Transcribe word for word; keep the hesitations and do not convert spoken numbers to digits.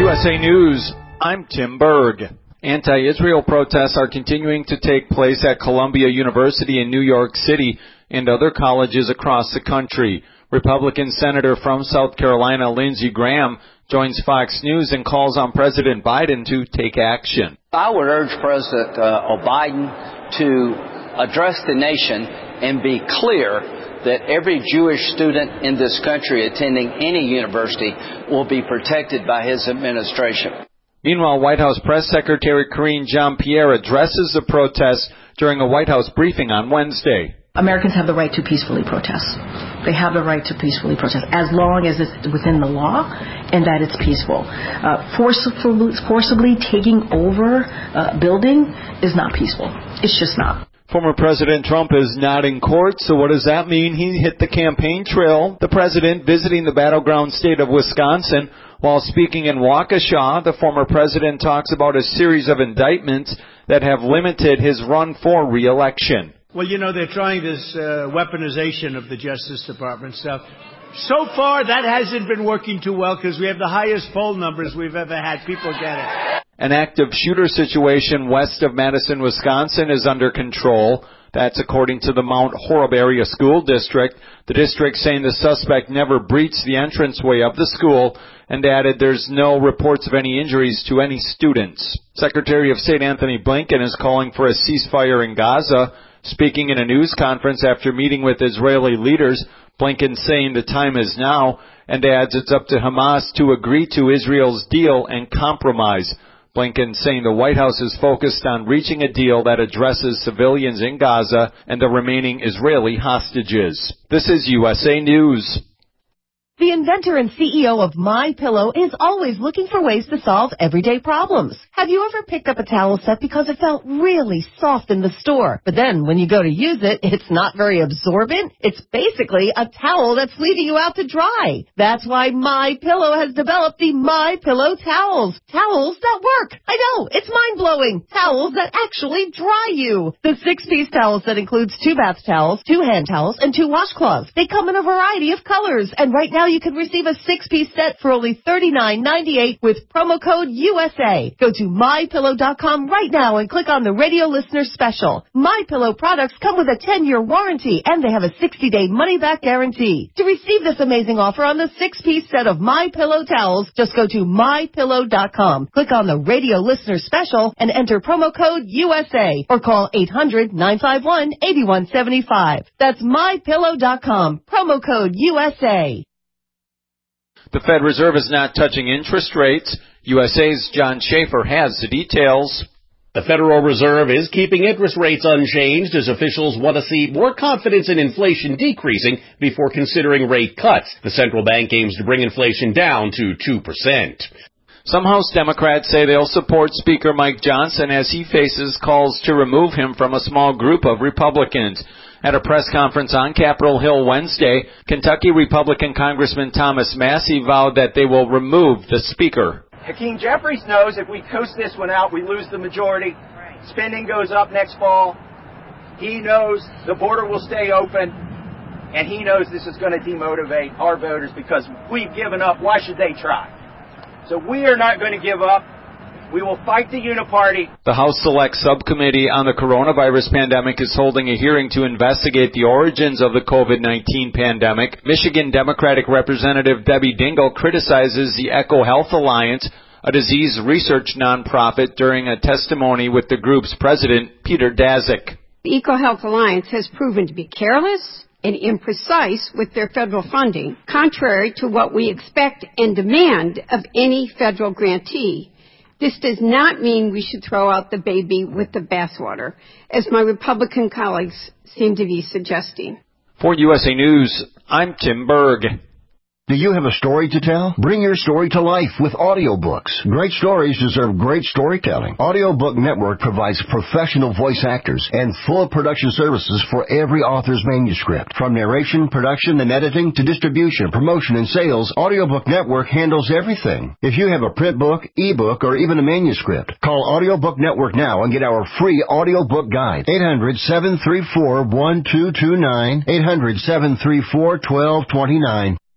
S A News, I'm Tim Berg. Anti-Israel protests are continuing to take place at Columbia University in New York City and other colleges across the country. Republican Senator from South Carolina, Lindsey Graham, joins Fox News and calls on President Biden to take action. I would urge President uh, Biden to address the nation and be clear that every Jewish student in this country attending any university will be protected by his administration. Meanwhile, White House Press Secretary Karine Jean-Pierre addresses the protests during a White House briefing on Wednesday. Americans have the right to peacefully protest. They have the right to peacefully protest as long as it's within the law and that it's peaceful. Uh, forcibly, forcibly taking over a building is not peaceful. It's just not. Former President Trump is not in court, so what does that mean? He hit the campaign trail. The president visiting the battleground state of Wisconsin. While speaking in Waukesha, the former president talks about a series of indictments that have limited his run for re-election. Well, you know, they're trying this uh, weaponization of the Justice Department stuff. So far, that hasn't been working too well because we have the highest poll numbers we've ever had. People get it. An active shooter situation west of Madison, Wisconsin is under control. That's according to the Mount Horeb Area School District. The district saying the suspect never breached the entranceway of the school and added there's no reports of any injuries to any students. Secretary of State Anthony Blinken is calling for a ceasefire in Gaza. Speaking in a news conference after meeting with Israeli leaders, Blinken saying the time is now and adds it's up to Hamas to agree to Israel's deal and compromise. Blinken saying the White House is focused on reaching a deal that addresses civilians in Gaza and the remaining Israeli hostages. This is U S A News. The inventor and C E O of MyPillow is always looking for ways to solve everyday problems. Have you ever picked up a towel set because it felt really soft in the store, but then when you go to use it, it's not very absorbent? It's basically a towel that's leaving you out to dry. That's why MyPillow has developed the MyPillow towels. Towels that work. I know, it's mind-blowing. Towels that actually dry you. The six-piece towel set includes two bath towels, two hand towels, and two washcloths. They come in a variety of colors, and right now you can receive a six-piece set for only thirty-nine ninety-eight with promo code U S A. Go to my pillow dot com right now and click on the radio listener special. MyPillow products come with a ten-year warranty, and they have a sixty-day money-back guarantee. To receive this amazing offer on the six-piece set of MyPillow towels, just go to my pillow dot com, click on the radio listener special, and enter promo code U S A, or call eight hundred nine five one eight one seven five. That's my pillow dot com, promo code U S A. The Fed Reserve is not touching interest rates. U S A's John Schaefer has the details. The Federal Reserve is keeping interest rates unchanged as officials want to see more confidence in inflation decreasing before considering rate cuts. The central bank aims to bring inflation down to two percent. Some House Democrats say they'll support Speaker Mike Johnson as he faces calls to remove him from a small group of Republicans. At a press conference on Capitol Hill Wednesday, Kentucky Republican Congressman Thomas Massie vowed that they will remove the Speaker. Hakeem Jeffries knows if we coast this one out, we lose the majority. Spending goes up next fall. He knows the border will stay open, and he knows this is going to demotivate our voters because we've given up. Why should they try? So we are not going to give up. We will fight the uniparty. The House Select Subcommittee on the Coronavirus Pandemic is holding a hearing to investigate the origins of the COVID nineteen pandemic. Michigan Democratic Representative Debbie Dingell criticizes the EcoHealth Alliance, a disease research nonprofit, during a testimony with the group's president, Peter Daszak. The EcoHealth Alliance has proven to be careless and imprecise with their federal funding, contrary to what we expect and demand of any federal grantee. This does not mean we should throw out the baby with the bathwater, as my Republican colleagues seem to be suggesting. For U S A News, I'm Tim Berg. Do you have a story to tell? Bring your story to life with audiobooks. Great stories deserve great storytelling. Audiobook Network provides professional voice actors and full production services for every author's manuscript. From narration, production, and editing to distribution, promotion, and sales, Audiobook Network handles everything. If you have a print book, ebook, or even a manuscript, call Audiobook Network now and get our free audiobook guide. eight hundred, seven three four, one two two nine, eight hundred, seven three four, one two two nine.